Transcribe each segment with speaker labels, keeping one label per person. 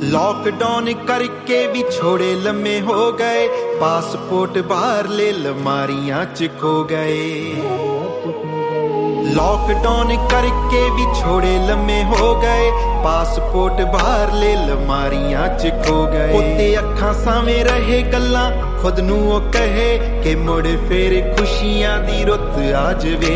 Speaker 1: Lockdown करके भी छोड़े लम्हे हो गए, पासपोर्ट बाहर ले लमारियां च खो गए। लॉकडाउन करके भी छोड़े लम्हे हो गए, पासपोर्ट बाहर ले लमारियां च खो गए। उत्ते अखां सावें रहे गल्लां खुद नूं ओ कहे कि मुड़ फेर खुशियां दी रुत आ जवे।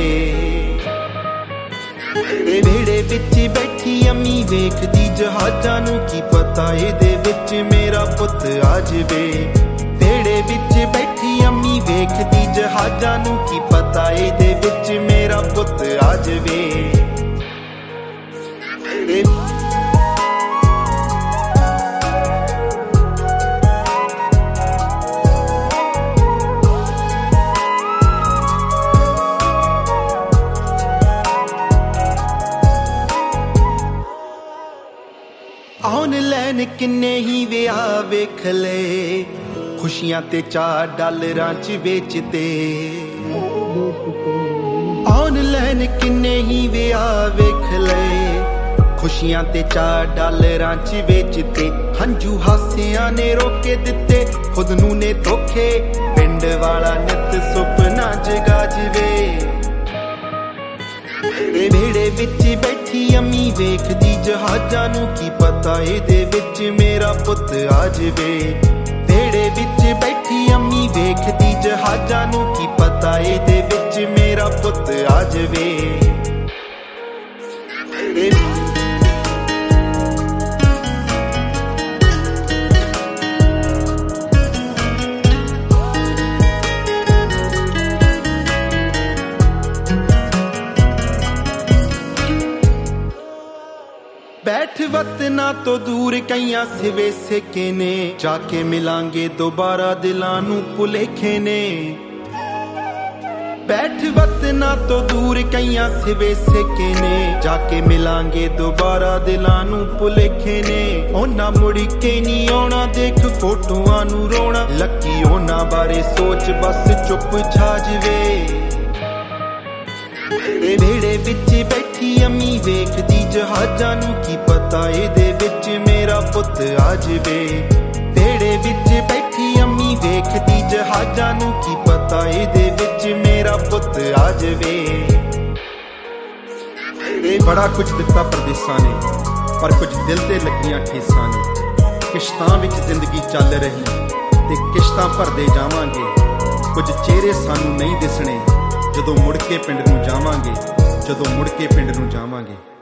Speaker 1: वेड़े विच बैठी अम्मी वेखदी जहाजां नूं, की पता इहदे विच मेरा पुत आ जवे। वेड़े विच बैठी अम्मी वेखदी जहाजां नूं, की पता इहदे विच मेरा पुत आ जवे। ऑनलाइन किन्ने ही विआह वेख ले, खुशियां ते $4 च बेचते। ऑनलाइन किन्ने ही विआह वेख ले, खुशियां ते $4 च बेचते। हंजू हासियां ने रोके दिते, खुद नूं ने धोखे, पिंड वाला नित सुपना जगा जवे। वेड़े विच बैठी अम्मी वेखदी जहाजां नूं, की पता इहदे विच मेरा पुत आ जवे। वेड़े विच बैठी अम्मी वेखदी जहाजां नूं, की पता इहदे विच मेरा पुत आ जवे। बैठ वतना तो दूर कईयां सिवे सेके ने, जाके मिलांगे दोबारा दिलां नूं भुलेखे ने। बैठ वतना तो दूर कईयां सिवे सेके ने, जाके मिलांगे दोबारा दिलां नूं भुलेखे ने। ओना मुड़ के नी आउणा, देख फोटोआं नूं रोना, लकी ओना बारे सोच बस चुप छा जवे। वेड़े विच बैठी अम्मी वेखदी जहाजां नूं, की पता इहदे विच मेरा पुत आ जवे। वेड़े विच बैठी अम्मी वेखदी जहाजां नूं, की पता इहदे विच मेरा पुत आ जवे।
Speaker 2: बड़ा कुछ दिता परदेसां ने, पर कुछ दिल ते लगियां ठेसां ने। किश्तां विच जिंदगी चल रही ते किश्तां भरदे जावांगे, कुछ चेहरे सानू नहीं दिसणे, जदों मुड़ के पिंड नूं जावांगे, जदों मुड़ के पिंड नूं जावांगे।